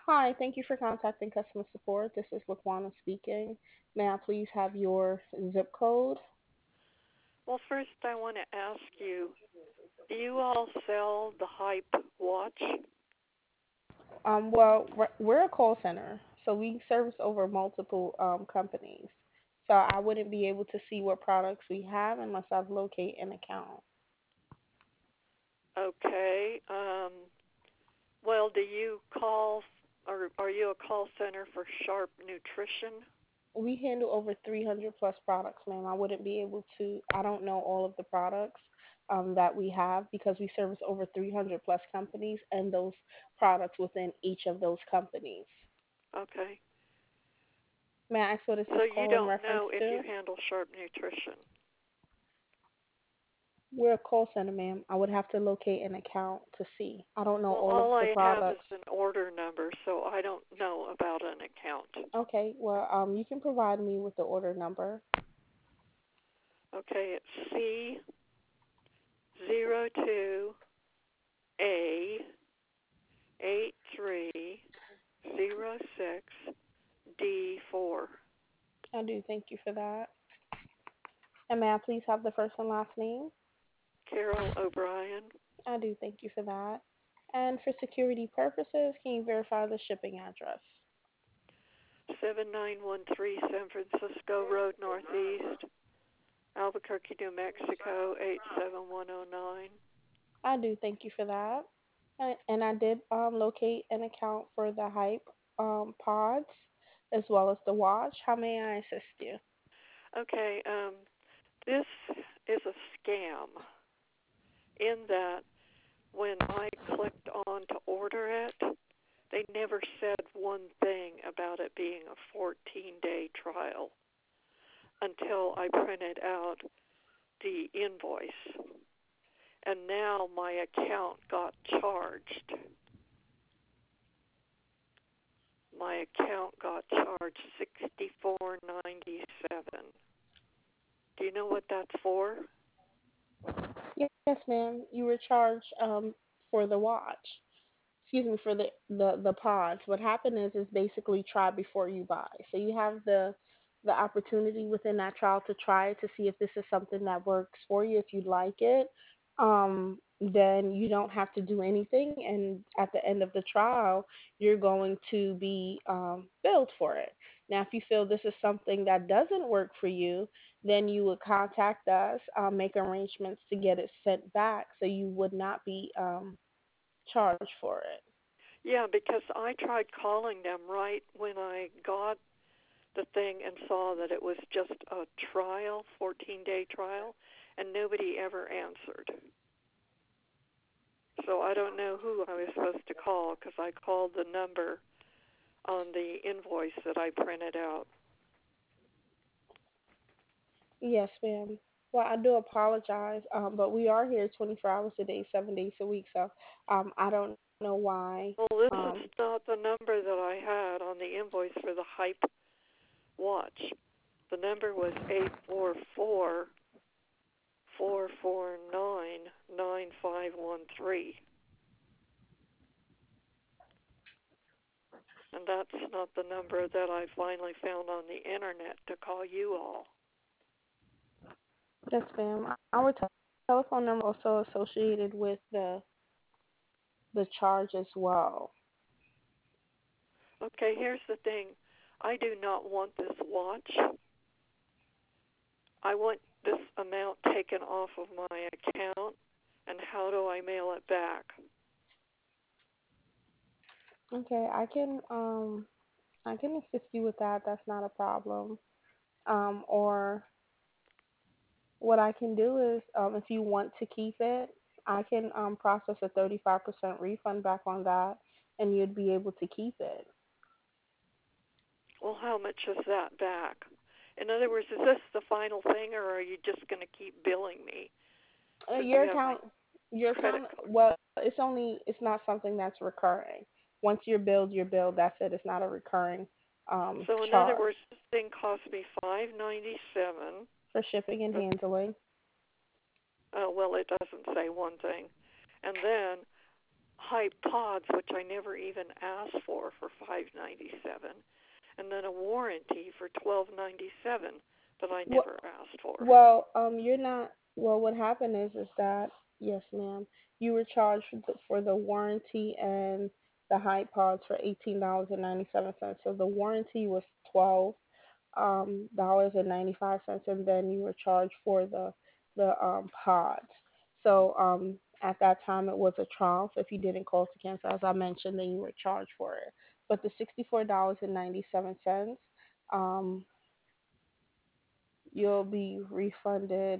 Hi, thank you for contacting customer support. This is Laquana speaking. May I please have your zip code? Well, first I want to ask you, do you all sell the Hype watch? We're a call center, so we service over multiple companies. So I wouldn't be able to see what products we have unless I've locate an account. Okay. Well, do you call, or are you a call center for Sharp Nutrition? We handle over 300 plus products, ma'am. I wouldn't be able to, I don't know all of the products that we have because we service over 300 plus companies and those products within each of those companies. Okay. May I ask what is So this you call in don't reference know if you to? handle Sharp Nutrition. We're a call center, ma'am. I would have to locate an account to see. I don't know Well, all of all the I have is products. an order number, so I don't know about an account. Okay, you can provide me with the order number. Okay, it's C02A8306D4. I do thank you for that. And may I please have the first and last name? Carol O'Brien, I do thank you for that. And for security purposes, can you verify the shipping address? 7913 San Francisco Road Northeast, Albuquerque, New Mexico 87109. I do thank you for that. And I did locate an account for the Hype pods as well as the watch. How may I assist you? Okay, this is a scam in that when I clicked on to order it, they never said one thing about it being a 14-day trial until I printed out the invoice. And now my account got charged. My account got charged $64.97. Do you know what that's for? Yes, ma'am. You were charged for the watch. Excuse me, for the pods. What happened is basically try before you buy. So you have the opportunity within that trial to try it to see if this is something that works for you. If you like it, then you don't have to do anything. And at the end of the trial, you're going to be billed for it. Now, if you feel this is something that doesn't work for you, then you would contact us, make arrangements to get it sent back, so you would not be charged for it. Yeah, because I tried calling them right when I got the thing and saw that it was just a trial, 14-day trial, and nobody ever answered. So I don't know who I was supposed to call because I called the number on the invoice that I printed out. Yes, ma'am. Well, I do apologize, but we are here 24 hours a day, 7 days a week. So I don't know why. Well, this Um, is not the number that I had on the invoice for the Hype watch. The number was 844-449-9513. And that's not the number that I finally found on the internet to call you all. yes, ma'am. Our telephone number also associated with the charge as well. Okay, here's the thing. I do not want this watch. I want this amount taken off of my account. And how do I mail it back? Okay, I can assist you with that. That's not a problem. Or what I can do is, if you want to keep it, I can process a 35% refund back on that, and you'd be able to keep it. Well, how much is that back? In other words, is this the final thing, or are you just going to keep billing me since Your you have my account, your credit account. card? Well, it's not something that's recurring. Once you're billed, you're billed. That's it. It's not a recurring So, in other charge words, this thing cost me $5.97. for shipping and handling. Well, it doesn't say one thing, and then Hype pods, which I never even asked for $5.97, and then a warranty for $12.97 that I Well, never asked for. you're not. Well, what happened is that yes, ma'am, you were charged for the warranty and the Hype Pods for $18.97. So the warranty was 12 dollars and 95 cents, and then you were charged for the pods. So at that time it was a trial. So if you didn't call to cancel, as I mentioned, then you were charged for it. But the $64.97, um, you'll be refunded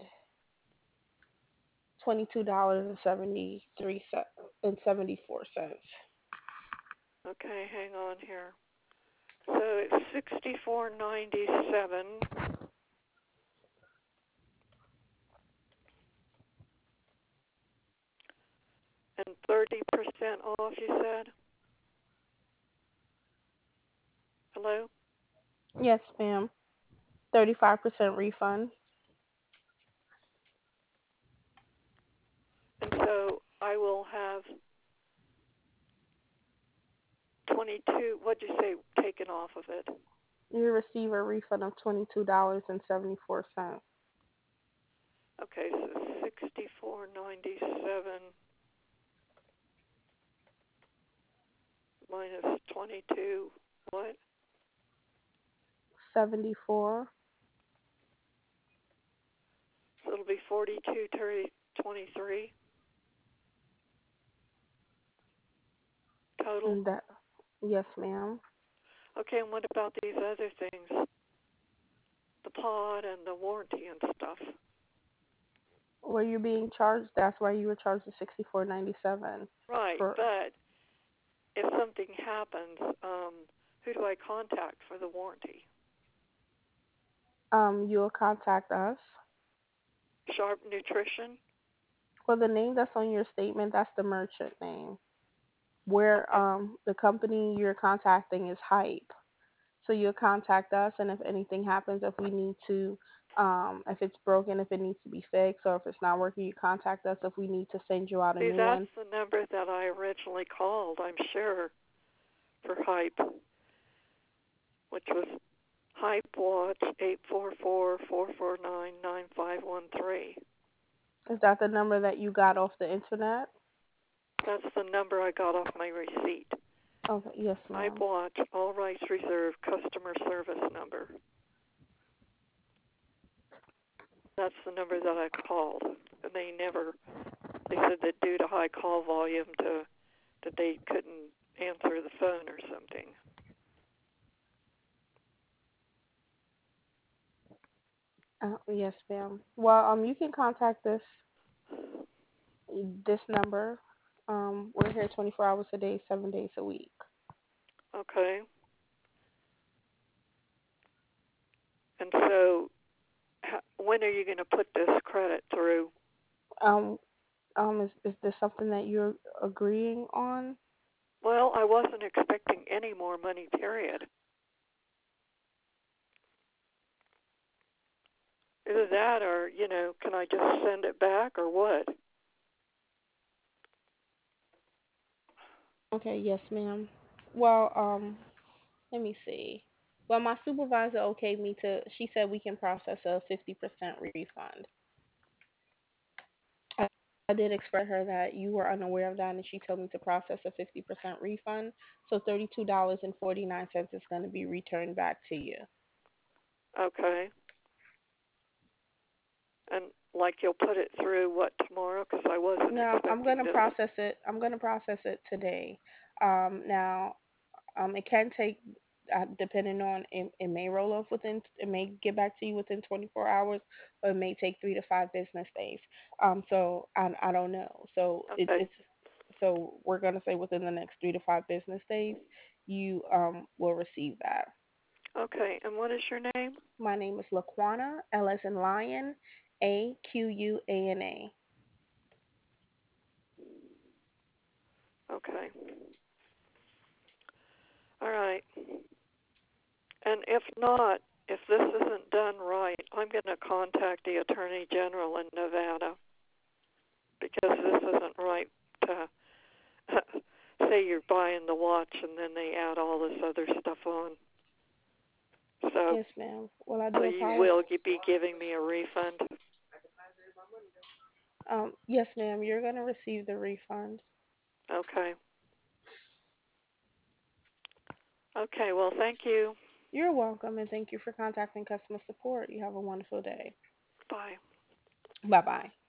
$22.74. Okay, hang on here. So it's $64.97 and 30% off. You said? Hello? Yes, ma'am. 35% refund. And so I will have 22. What'd you say taken off of it? You receive a refund of $22.74. Okay, so 64.97 minus 22. What? 74. So it'll be 42.23 total. And that, yes, ma'am. Okay, and what about these other things? The pod and the warranty and stuff. Were you being charged? That's why you were charged the 64.97 Right, for. but if something happens, who do I contact for the warranty? You'll contact us. Sharp Nutrition? Well, the name that's on your statement, that's the merchant name. Where Okay. the company you're contacting is Hype. So you'll contact us, and if anything happens, if we need to, if it's broken, if it needs to be fixed, or if it's not working, you contact us. If we need to send you out a See, new that's one. the number that I originally called, I'm sure, for Hype, which was Hype Watch 844-449-9513. Is that the number that you got off the internet? That's the number I got off my receipt. Okay, yes, Hype ma'am. Watch, all rights reserved, customer service number. That's the number that I called. And they said that due to high call volume that they couldn't answer the phone or something. Yes, ma'am. Well, you can contact this number. We're here 24 hours a day, 7 days a week. Okay. And so when are you going to put this credit through? Um, is this something that you're agreeing on? Well, I wasn't expecting any more money, period. Either that or, can I just send it back or what? Okay, yes, ma'am. Well, let me see. Well, my supervisor okayed me to. She said we can process a 50% refund. I did express to her that you were unaware of that, and she told me to process a 50% refund. So $32.49 is going to be returned back to you. Okay. And like you'll put it through what tomorrow? Because I wasn't Now I'm expecting going to this. process it. I'm going to process it today. Now it can take, depending on it may roll off within, it may get back to you within 24 hours, or it may take 3 to 5 business days. So I don't know. So Okay. so we're gonna say within the next 3 to 5 business days, you will receive that. Okay. And what is your name? My name is Laquana, L as in lion, Aquana. Okay. All right. And if not, if this isn't done right, I'm going to contact the Attorney General in Nevada because this isn't right to say you're buying the watch and then they add all this other stuff on. So, Yes, ma'am. Well, I so do you apologize. will be giving me a refund? Yes, ma'am. You're gonna receive the refund. Okay. Okay, well, thank you. You're welcome, and thank you for contacting customer support. You have a wonderful day. Bye. Bye bye.